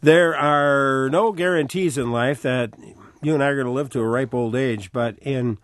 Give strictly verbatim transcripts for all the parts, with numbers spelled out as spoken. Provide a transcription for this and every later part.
There are no guarantees in life that you and I are going to live to a ripe old age, but in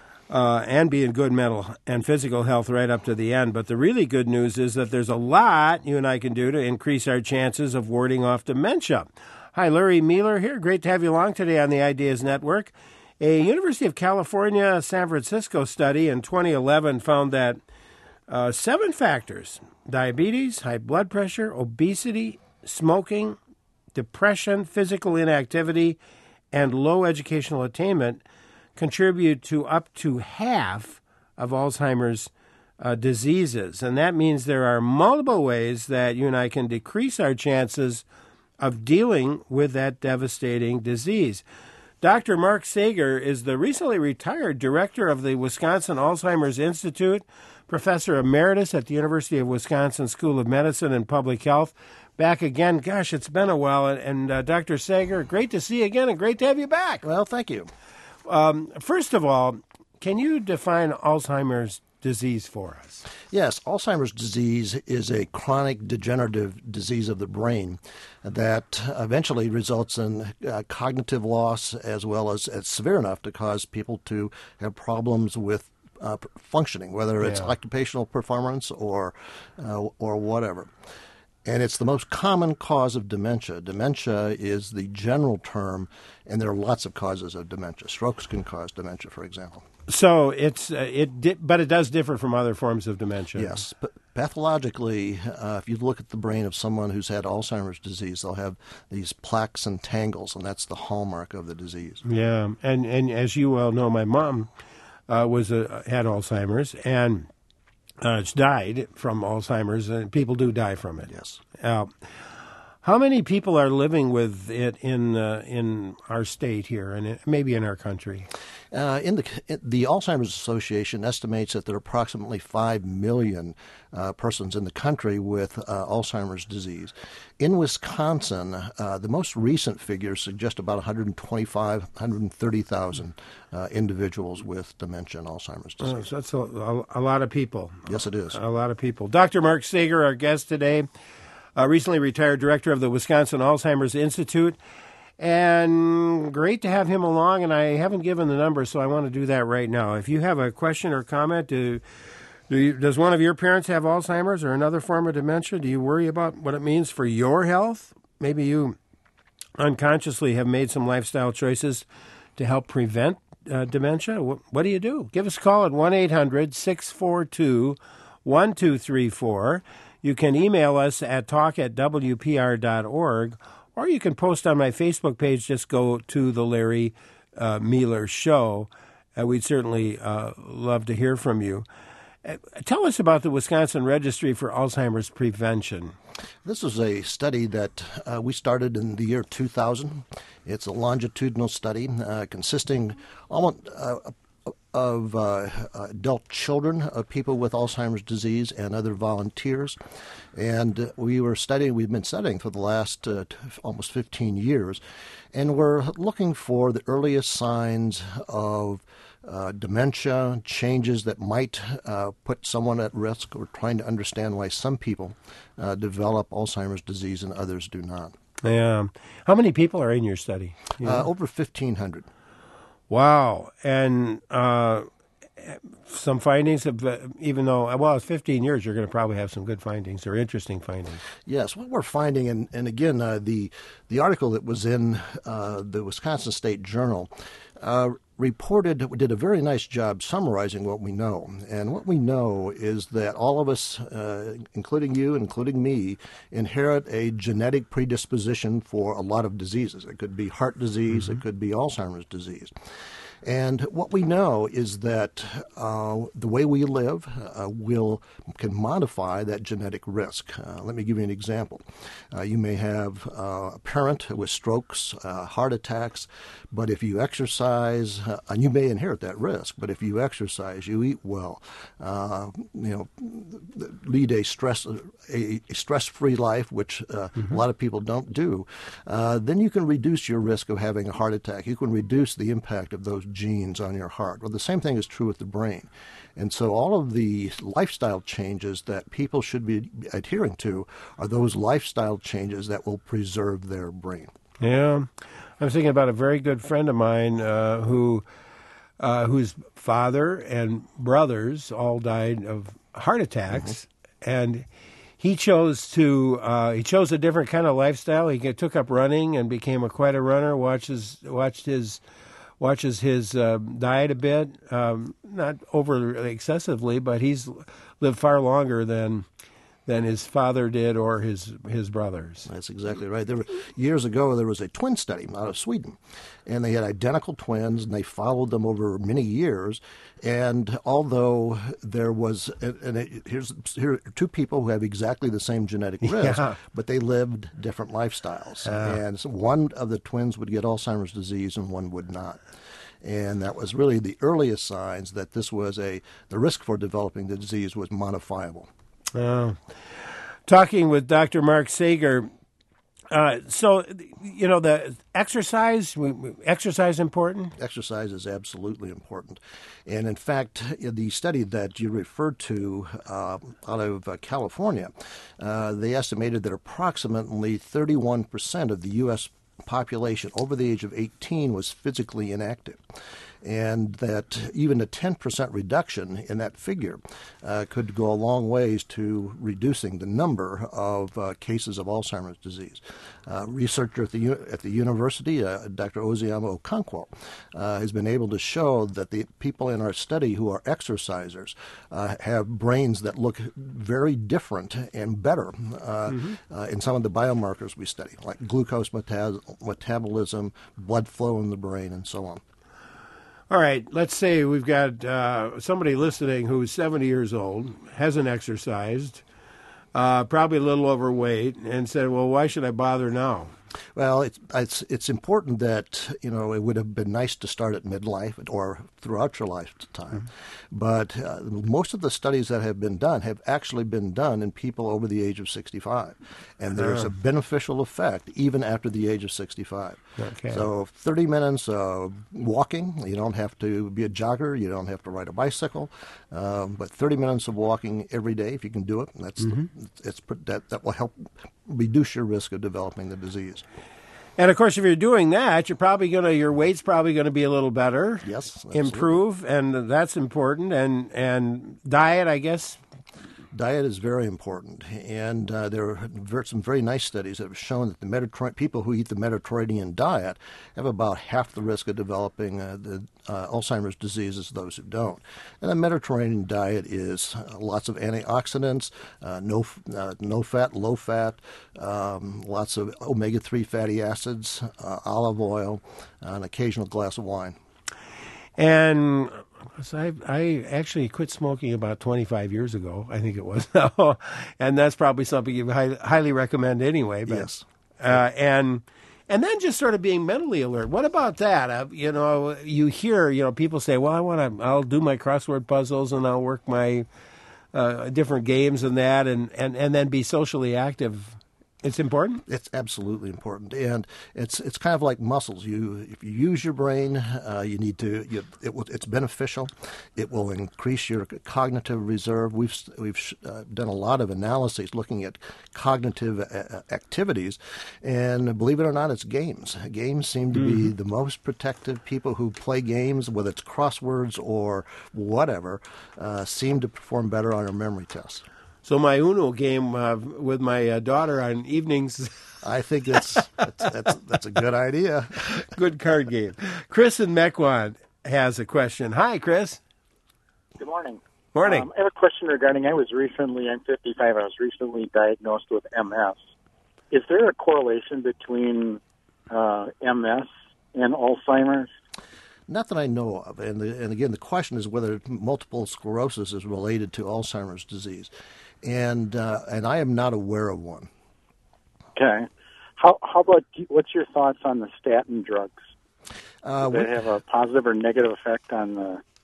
uh, and be in good mental and physical health right up to the end. But the really good news is that there's a lot you and I can do to increase our chances of warding off dementia. Hi, Larry Mueller here. Great to have you along today on the Ideas Network. A University of California, San Francisco study in twenty eleven found that uh, seven factors, diabetes, high blood pressure, obesity, smoking, depression, physical inactivity, and low educational attainment contribute to up to half of Alzheimer's uh, diseases. And that means there are multiple ways that you and I can decrease our chances of dealing with that devastating disease. Doctor Mark Sager is the recently retired director of the Wisconsin Alzheimer's Institute, professor emeritus at the University of Wisconsin School of Medicine and Public Health. Back again. Gosh, it's been a while. And, and uh, Doctor Sager, great to see you again and great to have you back. Well, thank you. Um, first of all, can you define Alzheimer's disease for us? Yes, Alzheimer's disease is a chronic degenerative disease of the brain that eventually results in uh, cognitive loss as well as it's severe enough to cause people to have problems with uh, functioning, whether it's Yeah. occupational performance or uh, or whatever. And it's the most common cause of dementia. Dementia is the general term, and there are lots of causes of dementia. Strokes can cause dementia, for example. So it's uh, it, di- but it does differ from other forms of dementia. Yes, but pathologically, uh, if you look at the brain of someone who's had Alzheimer's disease, they'll have these plaques and tangles, and that's the hallmark of the disease. Yeah, and and as you well know, my mom uh, was a, had Alzheimer's and uh, died from Alzheimer's, and people do die from it. Yes. Uh, how many people are living with it in uh, in our state here, and maybe in our country? Uh, in the the Alzheimer's Association estimates that there are approximately five million uh, persons in the country with uh, Alzheimer's disease. In Wisconsin, uh, the most recent figures suggest about one hundred twenty-five, one hundred thirty thousand uh, individuals with dementia and Alzheimer's disease. Oh, so that's a, a, a lot of people. Yes, it is. A lot of people. Doctor Mark Sager, our guest today, uh, recently retired director of the Wisconsin Alzheimer's Institute. And great to have him along, and I haven't given the number, so I want to do that right now. If you have a question or comment, do, do you, does one of your parents have Alzheimer's or another form of dementia? Do you worry about what it means for your health? Maybe you unconsciously have made some lifestyle choices to help prevent uh, dementia. What, what do you do? Give us a call at one eight hundred six four two one two three four. You can email us at talk at w p r dot org. Or you can post on my Facebook page. Just go to the Larry uh, Mueller Show. Uh, we'd certainly uh, love to hear from you. Uh, tell us about the Wisconsin Registry for Alzheimer's Prevention. This is a study that uh, we started in the year two thousand. It's a longitudinal study uh, consisting almost uh, of uh, adult children of people with Alzheimer's disease and other volunteers. And uh, we were studying, we've been studying for the last uh, t- almost fifteen years, and we're looking for the earliest signs of uh, dementia, changes that might uh, put someone at risk. We're trying to understand why some people uh, develop Alzheimer's disease and others do not. Yeah. How many people are in your study? You know? Uh, over fifteen hundred. Wow. And uh, some findings, of, uh, even though, well, it's fifteen years, you're going to probably have some good findings or interesting findings. Yes, what we're finding, and, and again, uh, the the article that was in uh, the Wisconsin State Journal uh, reported, did a very nice job summarizing what we know. And what we know is that all of us, uh, including you, including me, inherit a genetic predisposition for a lot of diseases. It could be heart disease, mm-hmm. It could be Alzheimer's disease. And what we know is that uh, the way we live uh, will can modify that genetic risk. Uh, let me give you an example. Uh, you may have uh, a parent with strokes, uh, heart attacks, but if you exercise, uh, and you may inherit that risk, but if you exercise, you eat well, uh, you know, lead a stress a, a stress-free life, which uh, mm-hmm. a lot of people don't do, uh, then you can reduce your risk of having a heart attack. You can reduce the impact of those genes on your heart. Well, the same thing is true with the brain. And so all of the lifestyle changes that people should be adhering to are those lifestyle changes that will preserve their brain. Yeah. I was thinking about a very good friend of mine uh, who, uh, whose father and brothers all died of heart attacks, mm-hmm. and he chose to uh, he chose a different kind of lifestyle. He get, took up running and became a quite a runner. Watches watched his watches his uh, diet a bit, um, not over excessively, but he's lived far longer than than his father did or his his brothers. That's exactly right. There were, years ago, there was a twin study out of Sweden, and they had identical twins, and they followed them over many years. And although there was, and it, here's here are two people who have exactly the same genetic risk, yeah. but they lived different lifestyles. Uh. And so one of the twins would get Alzheimer's disease, and one would not. And that was really the earliest signs that this was a the risk for developing the disease was modifiable. Uh, talking with Doctor Mark Sager. Uh, so, you know, the exercise, exercise important? Exercise is absolutely important. And in fact, the study that you referred to uh, out of uh, California, uh, they estimated that approximately thirty-one percent of the U S population over the age of eighteen was physically inactive. And that even a ten percent reduction in that figure uh, could go a long ways to reducing the number of uh, cases of Alzheimer's disease. Uh, researcher at the u- at the university, uh, Doctor Oziama Okonkwo, uh, has been able to show that the people in our study who are exercisers uh, have brains that look very different and better uh, mm-hmm. uh, in some of the biomarkers we study, like glucose meta- metabolism, blood flow in the brain, and so on. All right, let's say we've got uh, somebody listening who's seventy years old, hasn't exercised, uh, probably a little overweight, and said, well, why should I bother now? Well, it's, it's it's important that, you know, it would have been nice to start at midlife or throughout your lifetime. Mm-hmm. But uh, most of the studies that have been done have actually been done in people over the age of sixty-five. And there's uh, a beneficial effect even after the age of sixty-five. Okay. So thirty minutes of walking, you don't have to be a jogger, you don't have to ride a bicycle, um, but thirty minutes of walking every day, if you can do it, that's mm-hmm. the, it's, that, that will help reduce your risk of developing the disease. And of course, if you're doing that, you're probably going to your weight's probably going to be a little better. Yes, absolutely. Improve, and that's important. And and diet, I guess. Diet is very important, and uh, there are some very nice studies that have shown that the Mediterranean people who eat the Mediterranean diet have about half the risk of developing uh, the uh, Alzheimer's disease as those who don't. And the Mediterranean diet is uh, lots of antioxidants, uh, no uh, no fat, low fat, um, lots of omega three fatty acids, uh, olive oil, uh, an occasional glass of wine. And so I, I actually quit smoking about twenty-five years ago, I think it was. And that's probably something you high, highly recommend anyway. But, yes. Uh, and and then just sort of being mentally alert. What about that? Uh, you know, you hear, you know, people say, well, I want to, I'll do my crossword puzzles and I'll work my uh, different games and that and, and, and then be socially active. It's important? It's absolutely important, and it's it's kind of like muscles. You if you use your brain, uh, you need to. You, it will, it's beneficial. It will increase your cognitive reserve. We've we've uh, done a lot of analyses looking at cognitive uh, activities, and believe it or not, it's games. Games seem to mm-hmm. be the most protective. People who play games, whether it's crosswords or whatever, uh, seem to perform better on our memory tests. So my Uno game uh, with my uh, daughter on evenings. I think that's, that's that's that's a good idea. Good card game. Chris in Mequon has a question. Hi, Chris. Good morning. Morning. Um, I have a question regarding. I was recently. I'm fifty-five. I was recently diagnosed with M S. Is there a correlation between uh, M S and Alzheimer's? Not that I know of. And, the, and again, the question is whether multiple sclerosis is related to Alzheimer's disease. And uh, and I am not aware of one. Okay. How how about, what's your thoughts on the statin drugs? Uh, Do they have a positive or negative effect on the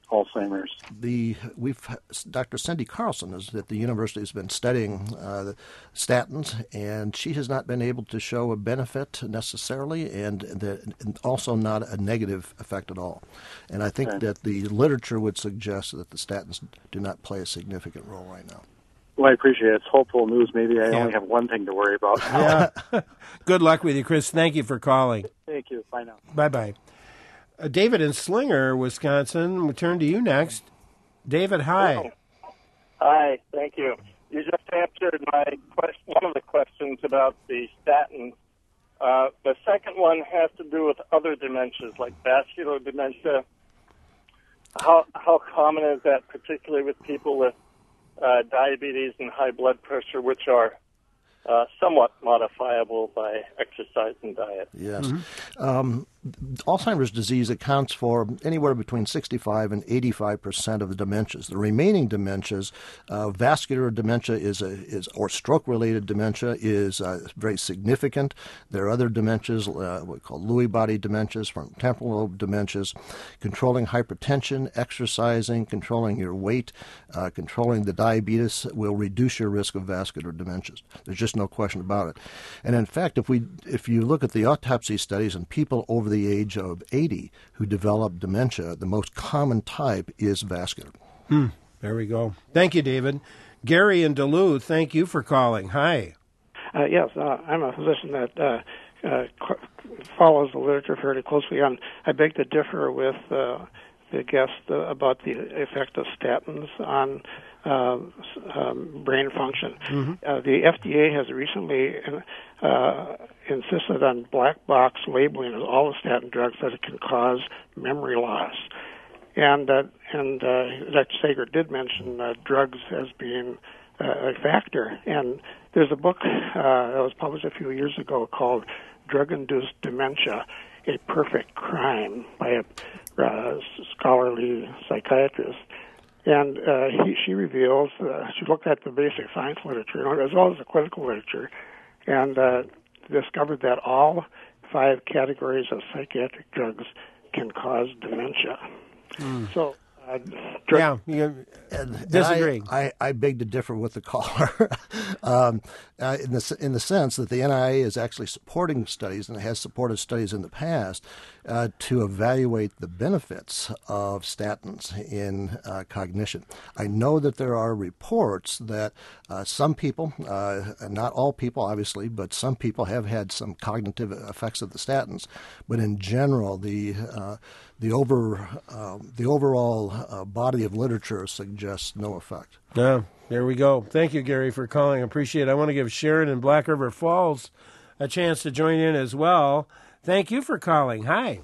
Alzheimer's? The we've Doctor Cindy Carlson is at the university has been studying uh, the statins, and she has not been able to show a benefit necessarily, and, the, and also not a negative effect at all. And I think okay. that the literature would suggest that the statins do not play a significant role right now. Well, I appreciate it. It's hopeful news. Maybe I yeah. only have one thing to worry about. Yeah. Good luck with you, Chris. Thank you for calling. Thank you. Bye now. Bye-bye. Uh, David in Slinger, Wisconsin, we'll turn to you next. David, hi. Hello. Hi, thank you. You just answered my question, one of the questions about the statins. Uh, the second one has to do with other dementias, like vascular dementia. How how common is that, particularly with people with uh, diabetes and high blood pressure, which are uh, somewhat modifiable by exercise and diet? Yes. Mm-hmm. Um, Alzheimer's disease accounts for anywhere between sixty-five and eighty-five percent of the dementias. The remaining dementias, uh, vascular dementia is a is or stroke-related dementia is uh, very significant. There are other dementias, uh, what we call Lewy body dementias, frontotemporal lobe dementias. Controlling hypertension, exercising, controlling your weight, uh, controlling the diabetes will reduce your risk of vascular dementias. There's just no question about it. And in fact, if we if you look at the autopsy studies in people over the age of eighty who develop dementia, the most common type is vascular. Hmm. There we go. Thank you, David. Gary in Duluth, thank you for calling. Hi. Uh, yes, uh, I'm a physician that uh, uh, follows the literature fairly closely, and I beg to differ with uh, the guest uh, about the effect of statins on uh, um, brain function. Mm-hmm. Uh, the F D A has recently uh, insisted on black box labeling of all the statin drugs that it can cause memory loss. And uh, and uh, Doctor Sager did mention uh, drugs as being uh, a factor. And there's a book uh, that was published a few years ago called Drug-Induced Dementia, A Perfect Crime, by a uh, scholarly psychiatrist. And uh, he, she reveals, uh, she looked at the basic science literature as well as the clinical literature, and uh, discovered that all five categories of psychiatric drugs can cause dementia. Mm. So, uh, drug- yeah, you and, disagree. And I, I, I beg to differ with the caller, um, uh, in the in the sense that the N I A is actually supporting studies, and it has supported studies in the past uh, to evaluate the benefits of statins in uh, cognition. I know that there are reports that uh, some people, uh, not all people obviously, but some people have had some cognitive effects of the statins. But in general, the uh, the over uh, the overall uh, body of literature suggests no effect. Yeah, there we go. Thank you, Gary, for calling. I appreciate it. I want to give Sharon in Black River Falls a chance to join in as well. Thank you for calling. Hi.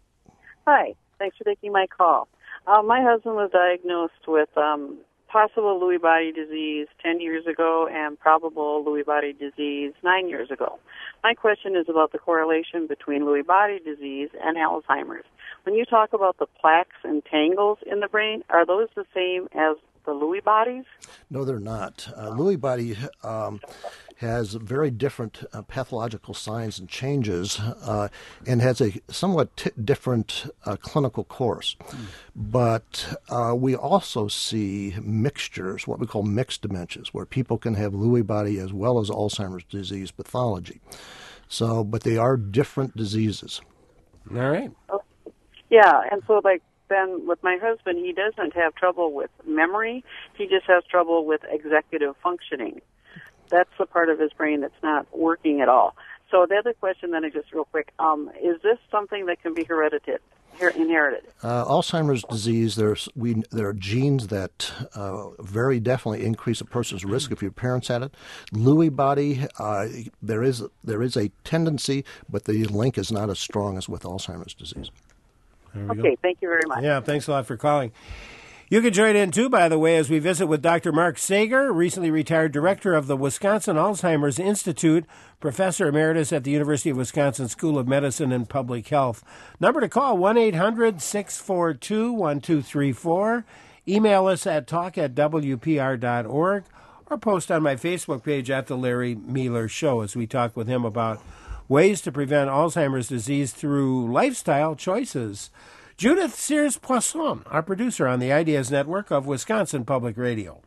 Hi. Thanks for taking my call. Uh, my husband was diagnosed with um, possible Lewy body disease ten years ago and probable Lewy body disease nine years ago. My question is about the correlation between Lewy body disease and Alzheimer's. When you talk about the plaques and tangles in the brain, are those the same as the Lewy bodies? No, they're not. Uh, Lewy body um, has very different uh, pathological signs and changes uh, and has a somewhat t- different uh, clinical course. Mm. But uh, we also see mixtures, what we call mixed dementias, where people can have Lewy body as well as Alzheimer's disease pathology. So, but they are different diseases. All right. Oh, yeah, and so like then with my husband, he doesn't have trouble with memory. He just has trouble with executive functioning. That's the part of his brain that's not working at all. So the other question then is just real quick, um, is this something that can be heredited, inherited? Uh, Alzheimer's disease, there's we there are genes that uh, very definitely increase a person's risk if your parents had it. Lewy body, uh, there is there is a tendency, but the link is not as strong as with Alzheimer's disease. Okay, go. Thank you very much. Yeah, thanks a lot for calling. You can join in, too, by the way, as we visit with Doctor Mark Sager, recently retired director of the Wisconsin Alzheimer's Institute, professor emeritus at the University of Wisconsin School of Medicine and Public Health. Number to call, one eight hundred six four two one two three four. Email us at talk at w p r dot org or post on my Facebook page at The Larry Mealer Show as we talk with him about ways to prevent Alzheimer's disease through lifestyle choices. Judith Sears-Poisson, our producer on the Ideas Network of Wisconsin Public Radio.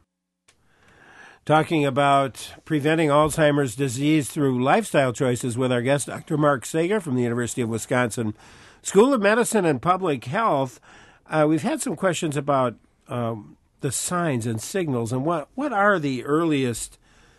Talking about preventing Alzheimer's disease through lifestyle choices with our guest, Doctor Mark Sager from the University of Wisconsin School of Medicine and Public Health. Uh, we've had some questions about um, the signs and signals, and what, what are the earliest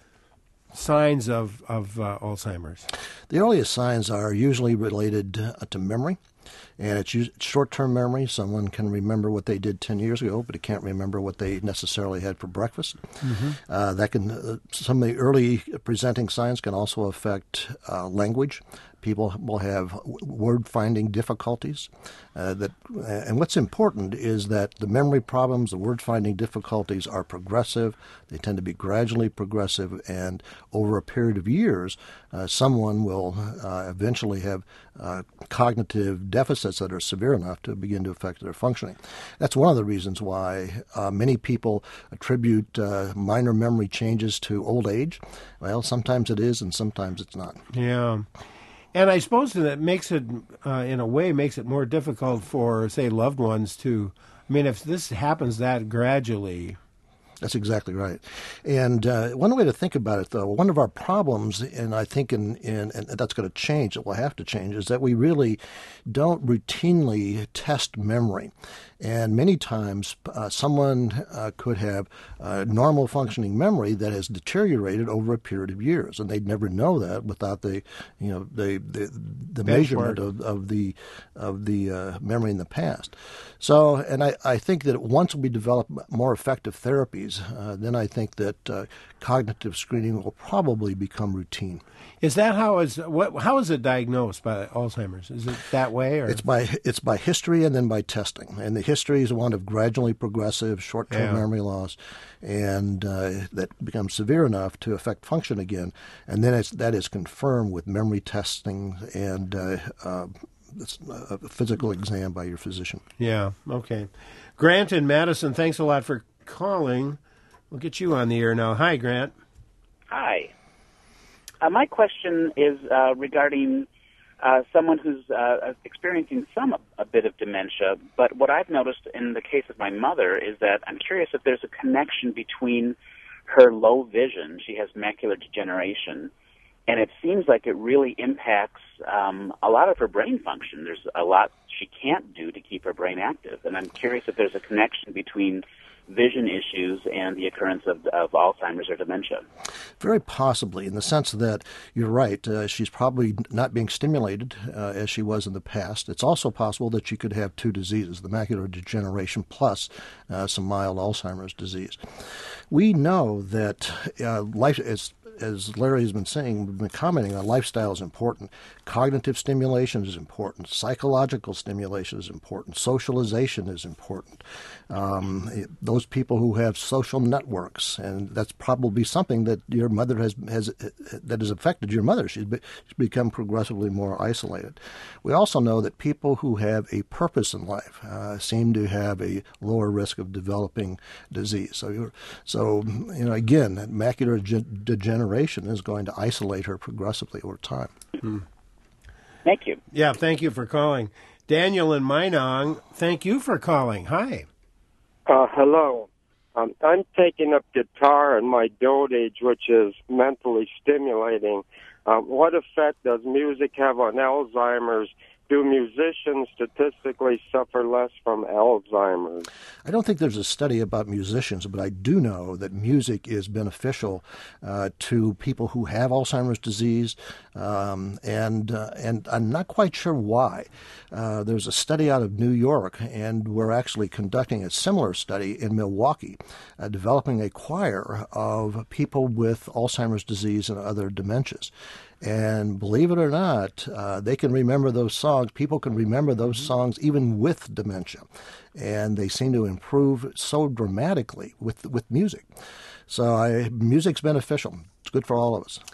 signs of, of uh, Alzheimer's? The earliest signs are usually related uh, to memory. And it's short-term memory. Someone can remember what they did ten years ago, but it can't remember what they necessarily had for breakfast. Mm-hmm. Uh, that can uh, some of the early presenting signs can also affect uh, language. People will have word-finding difficulties. Uh, that, and what's important is that the memory problems, the word-finding difficulties are progressive. They tend to be gradually progressive, and over a period of years, uh, someone will uh, eventually have uh, cognitive deficits that are severe enough to begin to affect their functioning. That's one of the reasons why uh, many people attribute uh, minor memory changes to old age. Well, sometimes it is, and sometimes it's not. Yeah. And I suppose that makes it, uh, in a way, makes it more difficult for, say, loved ones to, I mean, if this happens that gradually. That's exactly right. And uh, one way to think about it, though, one of our problems, and I think in, in and that's going to change, it will have to change, is that we really don't routinely test memory. And many times uh, someone uh, could have uh, normal functioning memory that has deteriorated over a period of years, and they'd never know that without the, you know, the the, the measurement of, of the of the uh, memory in the past. So, and I, I think that once we develop more effective therapies, uh, then I think that uh, cognitive screening will probably become routine. Is that how is what? How is it diagnosed by Alzheimer's? Is it that way, or it's by it's by history and then by testing. And the history is one of gradually progressive short-term yeah. memory loss, and uh, that becomes severe enough to affect function again. And then it's, that is confirmed with memory testing and uh, uh, a physical exam by your physician. Yeah. Okay. Grant in Madison, thanks a lot for calling. We'll get you on the air now. Hi, Grant. Hi. Uh, my question is uh, regarding uh, someone who's uh, experiencing some a bit of dementia, but what I've noticed in the case of my mother is that I'm curious if there's a connection between her low vision, she has macular degeneration, and it seems like it really impacts um, a lot of her brain function. There's a lot she can't do to keep her brain active, and I'm curious if there's a connection between vision issues and the occurrence of, of Alzheimer's or dementia. Very possibly, in the sense that you're right, uh, she's probably not being stimulated uh, as she was in the past. It's also possible that she could have two diseases, the macular degeneration plus uh, some mild Alzheimer's disease. We know that uh, life is as Larry has been saying, we've been commenting on, lifestyle is important. Cognitive stimulation is important. Psychological stimulation is important. Socialization is important. Um, it, those people who have social networks, and that's probably something that your mother has, has that has affected your mother. She's, be, she's become progressively more isolated. We also know that people who have a purpose in life uh, seem to have a lower risk of developing disease. So, you're, so you know, again, macular degeneration is going to isolate her progressively over time. Hmm. Thank you. Yeah, thank you for calling. Daniel in Minong, thank you for calling. Hi. Uh, hello. Um, I'm taking up guitar in my dotage, which is mentally stimulating. Um, what effect does music have on Alzheimer's? Do musicians statistically suffer less from Alzheimer's? I don't think there's a study about musicians, but I do know that music is beneficial uh, to people who have Alzheimer's disease, um, and uh, and I'm not quite sure why. Uh, there's a study out of New York, and we're actually conducting a similar study in Milwaukee, uh, developing a choir of people with Alzheimer's disease and other dementias. And believe it or not, uh, they can remember those songs. People can remember those songs even with dementia. And they seem to improve so dramatically with with music. So I, music's beneficial. It's good for all of us.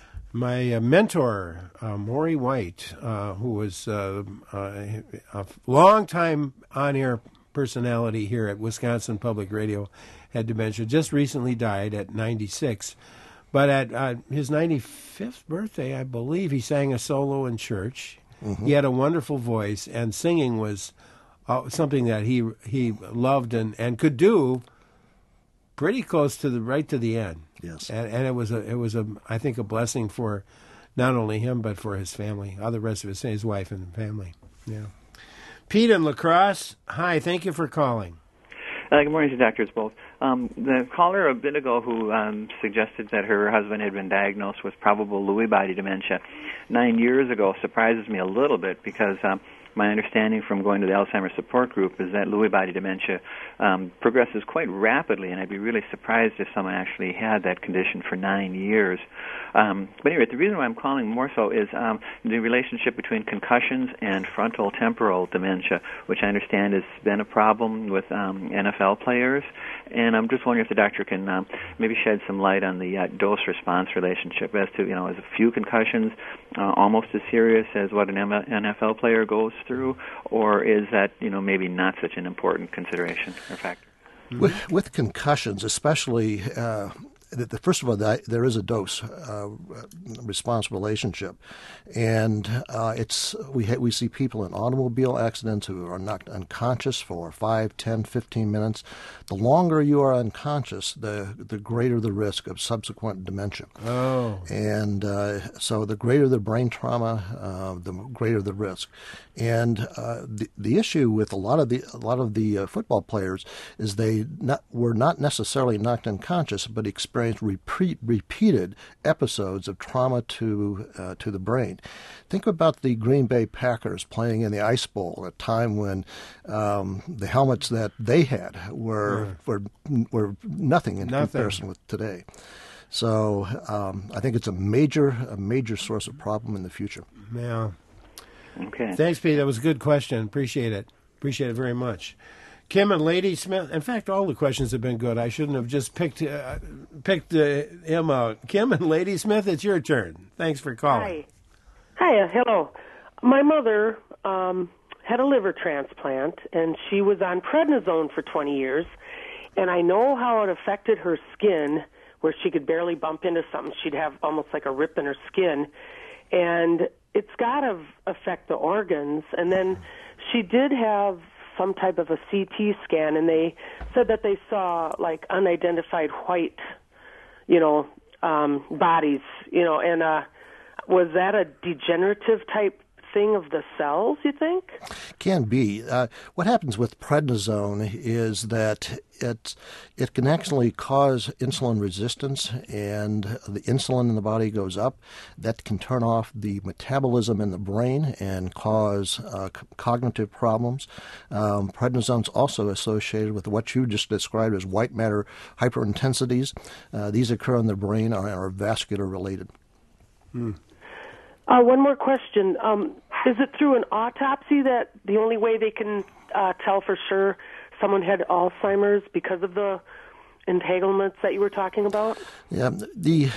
My uh, mentor, uh, Maury White, uh, who was uh, uh, a long-time on-air personality here at Wisconsin Public Radio, had dementia, just recently died at ninety-six. But at uh, his ninety-fifth birthday, I believe, he sang a solo in church. Mm-hmm. He had a wonderful voice, and singing was uh, something that he he loved and, and could do pretty close to the right to the end. Yes, and, and it was a it was a I think a blessing for not only him but for his family, all the rest of his his wife and family. Yeah. Pete in La Crosse, hi, thank you for calling. Uh, good morning to doctors both. Um, the caller a bit ago who um, suggested that her husband had been diagnosed with probable Lewy body dementia nine years ago surprises me a little bit because um, my understanding from going to the Alzheimer's support group is that Lewy body dementia um, progresses quite rapidly, and I'd be really surprised if someone actually had that condition for nine years. Um, but anyway, the reason why I'm calling more so is um, the relationship between concussions and frontal temporal dementia, which I understand has been a problem with um, N F L players. And I'm just wondering if the doctor can um, maybe shed some light on the uh, dose-response relationship as to, you know, is a few concussions uh, almost as serious as what an N F L player goes through, or is that, you know, maybe not such an important consideration or factor? With, with concussions, especially, uh, the, the, first of all, the, there is a dose uh, response relationship, and uh, it's we ha- we see people in automobile accidents who are knocked unconscious for five, ten, fifteen minutes. The longer you are unconscious, the the greater the risk of subsequent dementia. Oh, and uh, so the greater the brain trauma, uh, the greater the risk. And uh, the the issue with a lot of the a lot of the uh, football players is they not, were not necessarily knocked unconscious, but experienced repeat, repeated episodes of trauma to uh, to the brain. Think about the Green Bay Packers playing in the Ice Bowl, a time when um, the helmets that they had were yeah. were were nothing in nothing. comparison with today. So um, I think it's a major a major source of problem in the future. Yeah. Okay. Thanks, Pete. That was a good question. Appreciate it. Appreciate it very much. Kim and Lady Smith. In fact, all the questions have been good. I shouldn't have just picked uh, picked uh, him out. Kim and Lady Smith, it's your turn. Thanks for calling. Hi. Hi. Uh, hello. My mother um, had a liver transplant, and she was on prednisone for twenty years. And I know how it affected her skin, where she could barely bump into something. She'd have almost like a rip in her skin. And it's got to affect the organs. And then she did have some type of a C T scan, and they said that they saw like unidentified white, you know, um, bodies, you know, and uh, was that a degenerative type thing of the cells, you think? Can be. Uh, what happens with prednisone is that it it can actually cause insulin resistance, and the insulin in the body goes up. That can turn off the metabolism in the brain and cause uh, c- cognitive problems. Um, prednisone is also associated with what you just described as white matter hyperintensities. Uh, these occur in the brain and are vascular related. Hmm. Uh, one more question. Um, is it through an autopsy that the only way they can uh, tell for sure someone had Alzheimer's because of the entanglements that you were talking about? Yeah, the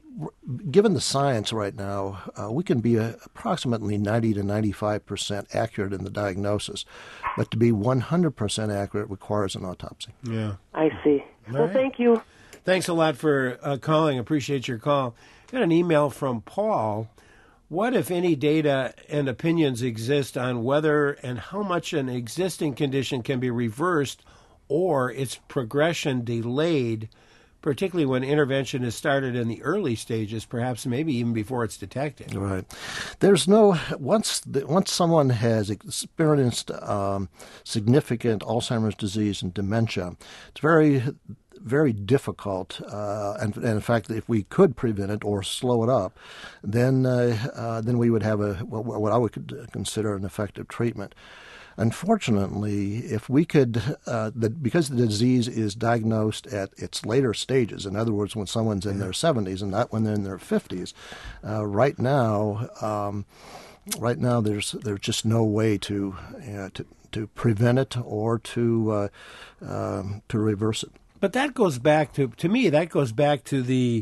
given the science right now, uh, we can be a, approximately ninety to ninety-five percent accurate in the diagnosis, but to be one hundred percent accurate requires an autopsy. Yeah. I see. All well, right. Thank you. Thanks a lot for uh, calling. Appreciate your call. Got an email from Paul. What, if any, data and opinions exist on whether and how much an existing condition can be reversed or its progression delayed, particularly when intervention is started in the early stages, perhaps maybe even before it's detected? Right. There's no once the, once someone has experienced um, significant Alzheimer's disease and dementia, it's very very difficult, uh, and, and in fact, if we could prevent it or slow it up, then uh, uh, then we would have a what, what I would consider an effective treatment. Unfortunately, if we could, uh, the, because the disease is diagnosed at its later stages, in other words, when someone's in their seventies and not when they're in their fifties, uh, right now, um, right now there's there's just no way to uh, to to prevent it or to uh, um, to reverse it. But that goes back to, to me, that goes back to the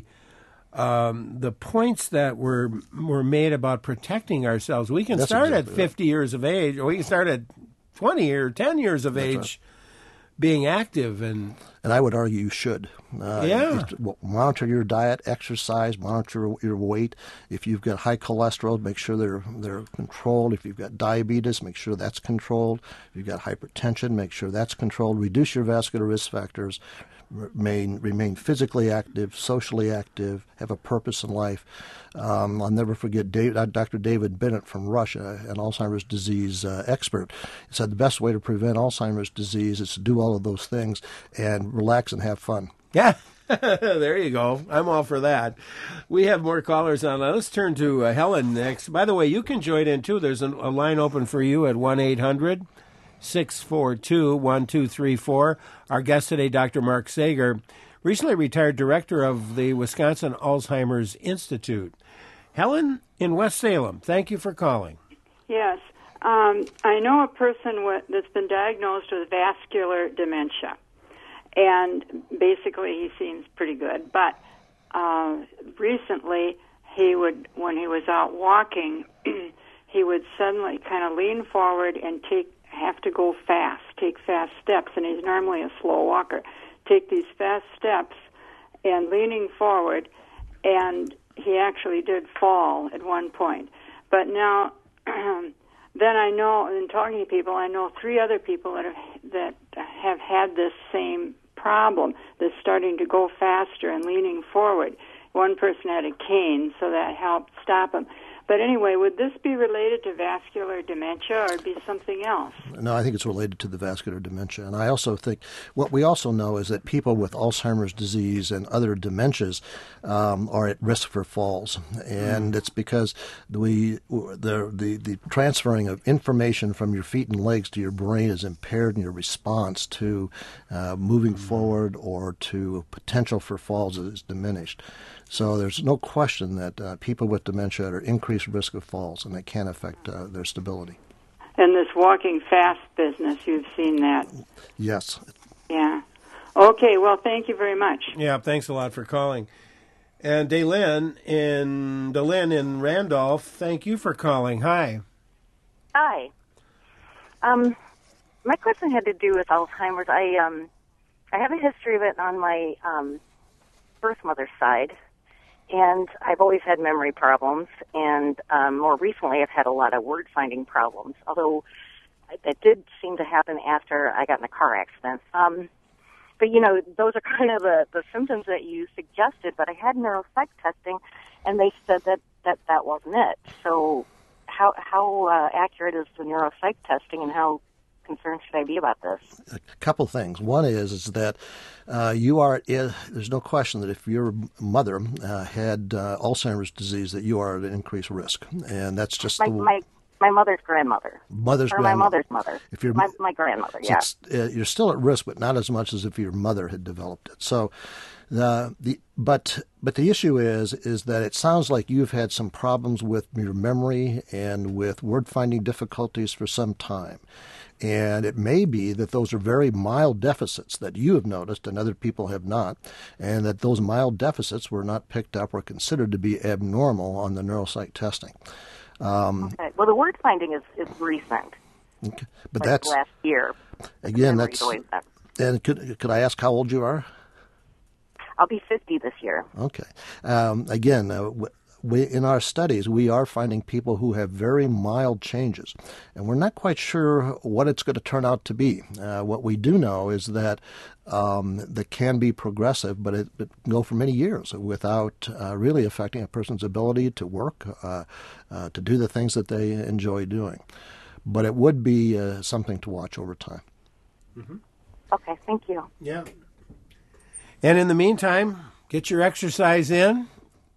um, the points that were were made about protecting ourselves. We can That's start exactly at fifty right. years of age, or we can start at twenty or ten years of That's age, right. being active. And and I would argue you should. Uh, yeah. Monitor your diet, exercise, monitor your weight. If you've got high cholesterol, make sure they're they're controlled. If you've got diabetes, make sure that's controlled. If you've got hypertension, make sure that's controlled. Reduce your vascular risk factors. Remain remain physically active, socially active, have a purpose in life. Um, I'll never forget Dave, uh, Doctor David Bennett from Russia, an Alzheimer's disease uh, expert, said the best way to prevent Alzheimer's disease is to do all of those things and relax and have fun. Yeah, there you go. I'm all for that. We have more callers on. Let's turn to uh, Helen next. By the way, you can join in, too. There's a, a line open for you at one eight hundred six four two, one two three four. Our guest today, Doctor Mark Sager, recently retired director of the Wisconsin Alzheimer's Institute. Helen in West Salem, thank you for calling. Yes. Um, I know a person with, that's been diagnosed with vascular dementia, and basically he seems pretty good. But uh, recently, he would, when he was out walking, he would suddenly kind of lean forward and take have to go fast, take fast steps, and he's normally a slow walker. Take these fast steps and leaning forward, and he actually did fall at one point. But now, then I know, in talking to people, I know three other people that have, that have had this same problem, that's starting to go faster and leaning forward. One person had a cane, so that helped stop him. But anyway, would this be related to vascular dementia or be something else? No, I think it's related to the vascular dementia. And I also think what we also know is that people with Alzheimer's disease and other dementias um, are at risk for falls. And mm. it's because we the, the the transferring of information from your feet and legs to your brain is impaired, and your response to uh, moving mm. forward or to potential for falls is diminished. So there's no question that uh, people with dementia are at increased risk of falls, and it can affect uh, their stability. And this walking fast business, you've seen that? Yes. Yeah. Okay, well, thank you very much. Yeah, thanks a lot for calling. And Daylin in, Daylin in Randolph, thank you for calling. Hi. Hi. Um, my question had to do with Alzheimer's. I um, I have a history of it on my um, birth mother's side. And I've always had memory problems, and um, more recently I've had a lot of word-finding problems, although that did seem to happen after I got in a car accident. Um, but, you know, those are kind of the, the symptoms that you suggested, but I had neuropsych testing, and they said that that, that wasn't it. So how, how uh, accurate is the neuropsych testing, and how concerned should I be about this? A couple things. One is is that uh, you are. It, there's no question that if your mother uh, had uh, Alzheimer's disease, that you are at an increased risk, and that's just my the my, my mother's grandmother. Mother's or grandmother. my mother's mother. If you're my my grandmother, so yeah. It's, uh, you're still at risk, but not as much as if your mother had developed it. So. The, the but but the issue is is that it sounds like you've had some problems with your memory and with word finding difficulties for some time. And it may be that those are very mild deficits that you have noticed and other people have not, and that those mild deficits were not picked up or considered to be abnormal on the neuropsych testing. Um, okay. Well, the word finding is, is recent. Okay. But like that's last year. Again, that's and could could I ask how old you are? I'll be fifty this year. Okay. Um, again, uh, we, in our studies, we are finding people who have very mild changes, and we're not quite sure what it's going to turn out to be. Uh, what we do know is that um, that can be progressive, but it, it can go for many years without uh, really affecting a person's ability to work, uh, uh, to do the things that they enjoy doing. But it would be uh, something to watch over time. Mm-hmm. Okay, thank you. Yeah. And in the meantime, get your exercise in,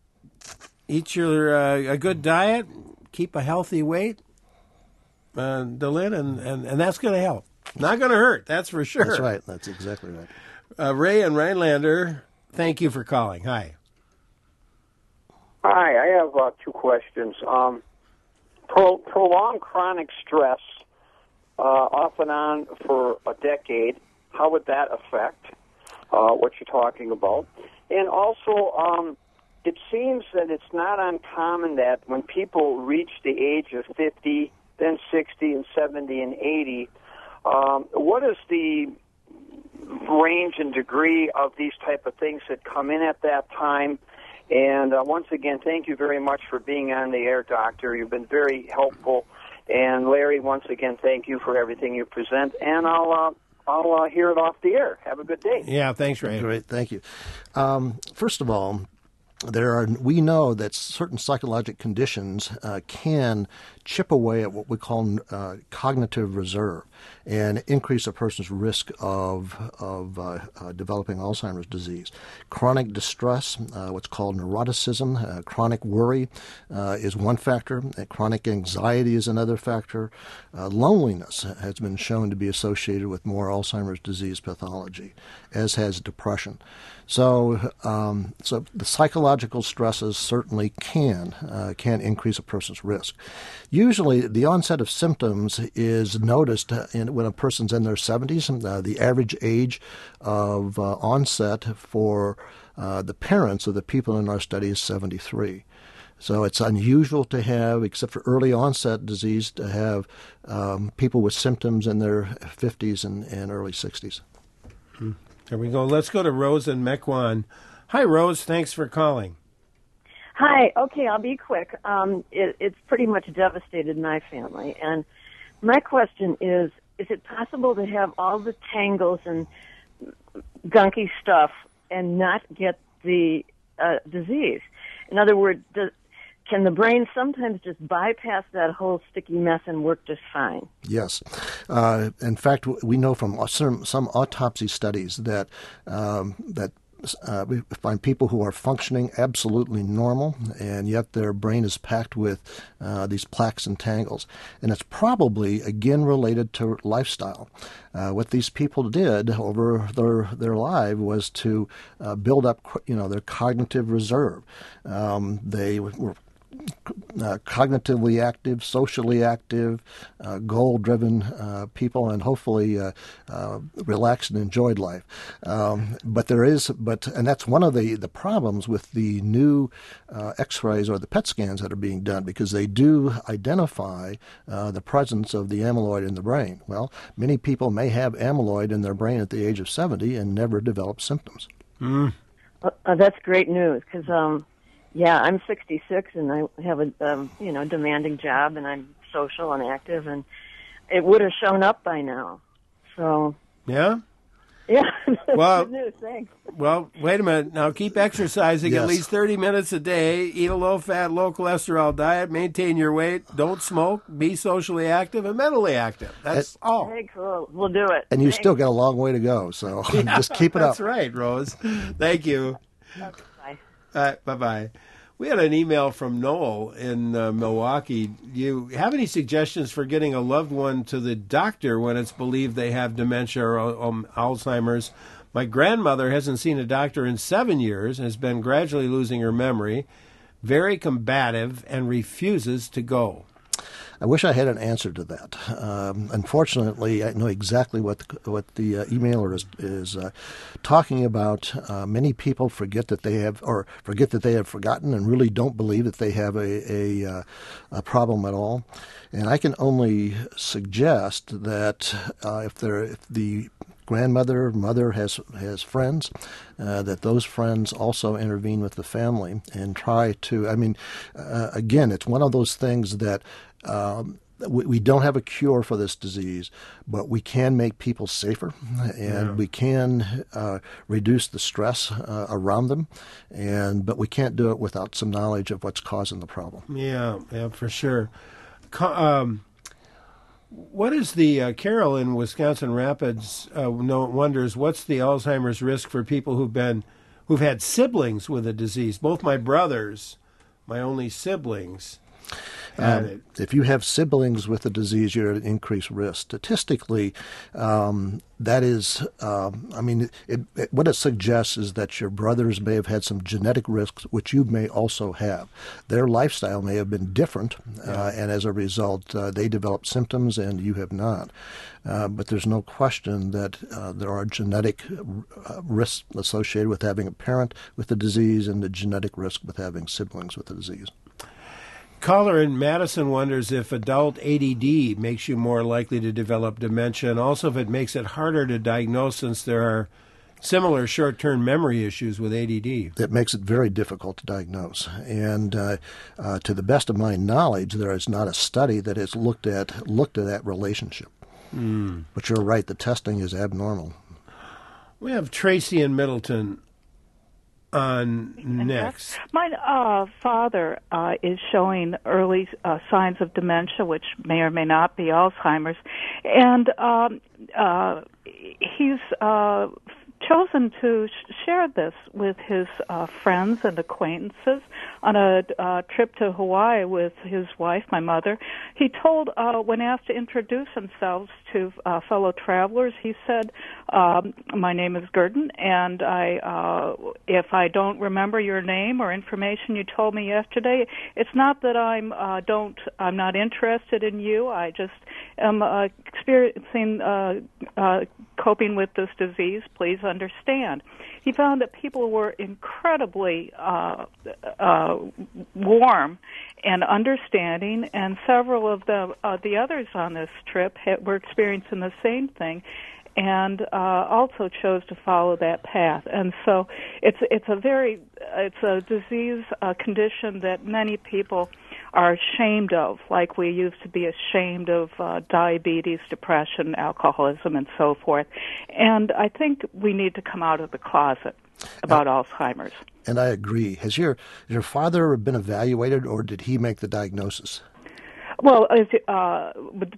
eat your uh, a good diet, keep a healthy weight, uh, Daylin, and, and, and that's going to help. Not going to hurt, that's for sure. That's right. That's exactly right. Uh, Ray and Rhinelander, thank you for calling. Hi. Hi, I have uh, two questions. Um, pro- prolonged chronic stress, uh, off and on for a decade, how would that affect uh, what you're talking about? And also, um, it seems that it's not uncommon that when people reach the age of fifty, then sixty and seventy and eighty, um, what is the range and degree of these type of things that come in at that time. And uh, once again, thank you very much for being on the air, Doctor. You've been very helpful. And Larry, once again, thank you for everything you present. And I'll uh, I'll uh, hear it off the air. Have a good day. Yeah, thanks, Ray. Great, thank you. Um, first of all, there are we know that certain psychological conditions uh, can chip away at what we call uh, cognitive reserve and increase a person's risk of of uh, uh, developing Alzheimer's disease. Chronic distress, uh, what's called neuroticism, uh, chronic worry uh, is one factor. Uh, chronic anxiety is another factor. Uh, loneliness has been shown to be associated with more Alzheimer's disease pathology, as has depression. So, um, so the psychological stresses certainly can uh, can increase a person's risk. Usually, the onset of symptoms is noticed in, when a person's in their seventies. Uh, the average age of uh, onset for uh, the parents of the people in our study is seventy-three. So it's unusual to have, except for early onset disease, to have um, people with symptoms in their fifties and, and early sixties. Hmm. There we go. Let's go to Rose in Mequon. Hi, Rose. Thanks for calling. Hi. Okay, I'll be quick. Um, it, it's pretty much devastated my family. And my question is, is it possible to have all the tangles and gunky stuff and not get the uh, disease? In other words, does, can the brain sometimes just bypass that whole sticky mess and work just fine? Yes. Uh, in fact, we know from some, some autopsy studies that um, that uh, we find people who are functioning absolutely normal, and yet their brain is packed with uh, these plaques and tangles. And it's probably, again, related to lifestyle. Uh, what these people did over their their life was to uh, build up, you know, their cognitive reserve. Um, they were Uh, cognitively active, socially active, uh, goal-driven uh, people, and hopefully uh, uh, relaxed and enjoyed life. Um, but there is, but and that's one of the, the problems with the new uh, X-rays or the P E T scans that are being done, because they do identify uh, the presence of the amyloid in the brain. Well, many people may have amyloid in their brain at the age of seventy and never develop symptoms. Mm. Uh, that's great news, because um, yeah, I'm sixty-six and I have a um, you know demanding job, and I'm social and active, and it would have shown up by now. So yeah, yeah. Well, good news. Thanks. Well, wait a minute. Now keep exercising Yes. at least thirty minutes a day. Eat a low-fat, low-cholesterol diet. Maintain your weight. Don't smoke. Be socially active and mentally active. That's Uh, all. Hey, cool. We'll do it. And you Thanks. still got a long way to go, so Yeah, just keep it up. That's right, Rose. Thank you. Okay, bye. Uh, bye-bye. We had an email from Noel in uh, Milwaukee. Do you have any suggestions for getting a loved one to the doctor when it's believed they have dementia or um, Alzheimer's? My grandmother hasn't seen a doctor in seven years and has been gradually losing her memory, very combative, and refuses to go. I wish I had an answer to that. Um, unfortunately, I know exactly what the, what the uh, emailer is is uh, talking about. Uh, many people forget that they have, or forget that they have forgotten, and really don't believe that they have a a, uh, a problem at all. And I can only suggest that uh, if there if the grandmother, mother has has friends, uh, that those friends also intervene with the family and try to. I mean, uh, again, it's one of those things that. Um, we, we don't have a cure for this disease, but we can make people safer, and Yeah. we can uh, reduce the stress uh, around them, and but we can't do it without some knowledge of what's causing the problem. Yeah, yeah, for sure. Co- um, what is the uh, Carol in Wisconsin Rapids uh, no, wonders what's the Alzheimer's risk for people who've been who've had siblings with a disease? Both my brothers, my only siblings. Um, if you have siblings with the disease, you're at increased risk. Statistically, um, that is, um, I mean, it, it, what it suggests is that your brothers may have had some genetic risks, which you may also have. Their lifestyle may have been different, uh, and as a result, uh, they developed symptoms and you have not. Uh, but there's no question that uh, there are genetic uh, risks associated with having a parent with the disease and the genetic risk with having siblings with the disease. Caller in Madison wonders if adult A D D makes you more likely to develop dementia, and also if it makes it harder to diagnose since there are similar short-term memory issues with A D D. It makes it very difficult to diagnose. And uh, uh, to the best of my knowledge, there is not a study that has looked at looked at that relationship. Mm. But you're right, the testing is abnormal. We have Tracy in Middleton on next. My uh, father uh, is showing early uh, signs of dementia, which may or may not be Alzheimer's, and um, uh, he's uh, chosen to sh- share this with his uh, friends and acquaintances on a uh, trip to Hawaii with his wife, my mother. He told, uh, when asked to introduce himself to uh, fellow travelers, he said, um, my name is Gurdon, and I, uh, if I don't remember your name or information you told me yesterday, it's not that I'm uh, don't I'm not interested in you. I just am uh, experiencing uh, uh, coping with this disease. Please understand. He found that people were incredibly uh, uh, warm and understanding, and several of the uh, the others on this trip had, were experiencing the same thing, and uh, also chose to follow that path. And so, it's it's a very it's a disease uh, condition that many people are ashamed of, like we used to be ashamed of uh, diabetes, depression, alcoholism, and so forth. And I think we need to come out of the closet about uh, Alzheimer's. And I agree. Has your has your father been evaluated, or did he make the diagnosis? Well, uh,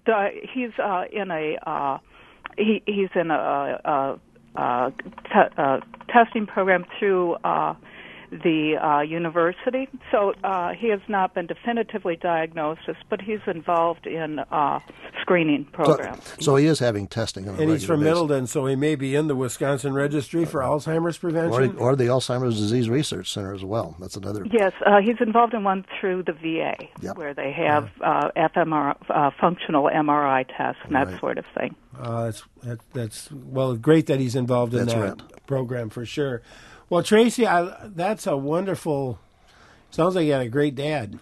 he's uh, in a uh, he, he's in a, a, a, te- a testing program through uh, the uh, university. So uh, he has not been definitively diagnosed, but he's involved in uh, screening programs. So, so he is having testing on a And he's from basis. Middleton, so he may be in the Wisconsin Registry for Alzheimer's Prevention. Or, or the Alzheimer's Disease Research Center as well. That's another. Yes, uh, he's involved in one through the V A, yep. where they have uh, F M R, uh, functional M R I tests and that right. sort of thing. Uh, that's, that, that's, well, great that he's involved in that's that right. program for sure. Well, Tracy, I, that's a wonderful, sounds like you had a great dad.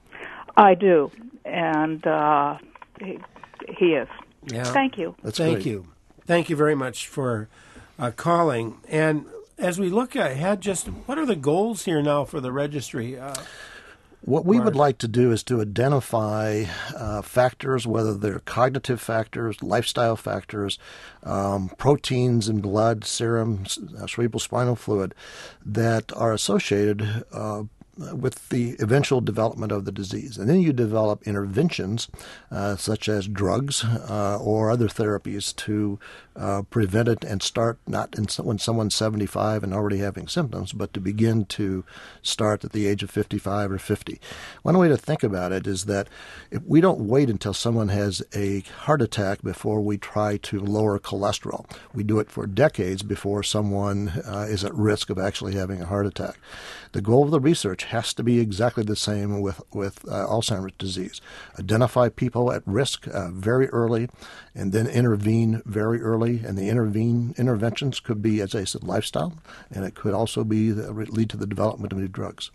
I do, and uh, he, he is. Yeah. Thank you. That's Thank great. you. Thank you very much for uh, calling. And as we look ahead, just what are the goals here now for the registry? Uh, What we would like to do is to identify uh, factors, whether they're cognitive factors, lifestyle factors, um, proteins in blood, serum, uh, cerebral spinal fluid, that are associated uh, with the eventual development of the disease. And then you develop interventions uh, such as drugs uh, or other therapies to uh, prevent it and start not in, when someone's seventy-five and already having symptoms, but to begin to start at the age of fifty-five or fifty. One way to think about it is that if we don't wait until someone has a heart attack before we try to lower cholesterol. We do it for decades before someone uh, is at risk of actually having a heart attack. The goal of the research has to be exactly the same with, with uh, Alzheimer's disease. Identify people at risk uh, very early and then intervene very early. And the intervene interventions could be, as I said, lifestyle, and it could also be the, lead to the development of new drugs.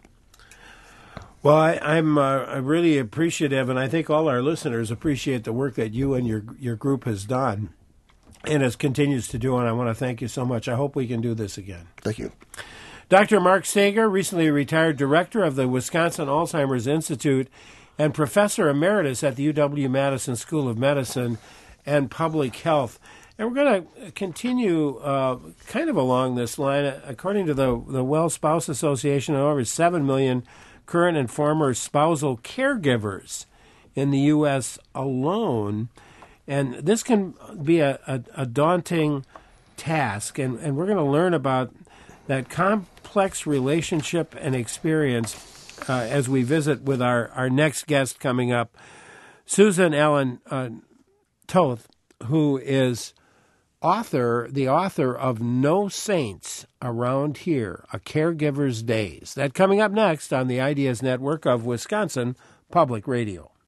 Well, I, I'm uh, really appreciative, and I think all our listeners appreciate the work that you and your your group has done and has continues to do, and I want to thank you so much. I hope we can do this again. Thank you. Doctor Mark Sager, recently retired director of the Wisconsin Alzheimer's Institute and professor emeritus at the U W-Madison School of Medicine and Public Health. And we're going to continue uh, kind of along this line. According to the, the Well Spouse Association, over seven million current and former spousal caregivers in the U S alone. And this can be a, a, a daunting task. And, and we're going to learn about that complex relationship and experience uh, as we visit with our, our next guest coming up, Susan Ellen uh, Toth, who is author, the author of No Saints Around Here, A Caregiver's Days. That coming up next on the Ideas Network of Wisconsin Public Radio.